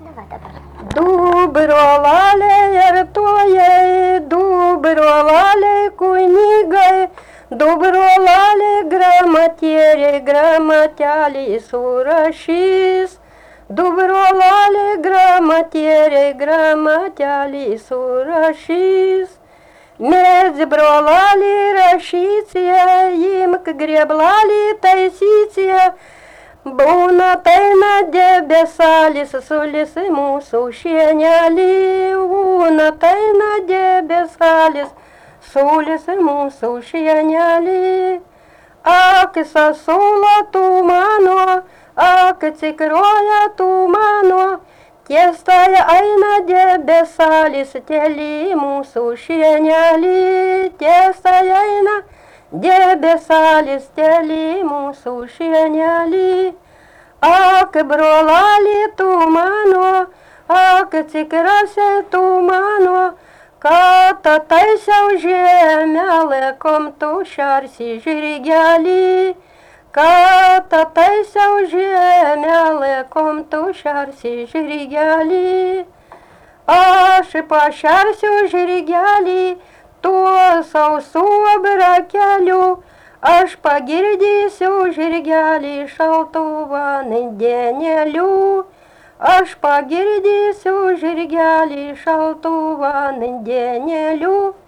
Давай. Dubrolalei artojai, dubrolalei kunigai, dubrolalei gramatieriai, gramateliai surašys. Dubrolalei gramatieriai, gramateliai surašys. Medzi brolalį rašycie, imk grėblalį taisycie. Būna taina debesalis, sulis mūsų šienelį. Būna taina debesalis, sulis mūsų šienelį. Ak, sasula tu mano, ak, cikroja tu mano. Tiestai eina debesalis, teli mūsų šienelį. Tiestai eina debesalis, teli mūsų šienelį. Ak, brolali tu mano, ak, cikrase tu mano. Kad taisiau žemę laikom tu šarsi žirgelį. Kad taisiau žemę laikom tu šarsi žirgelį. Aš pašarsiu žirgelį tuo sausu brakeliu. Aš pagirdysiu žirgelį šaltų vandenėliu. Aš pagirdysiu žirgelį šaltų vandenėliu.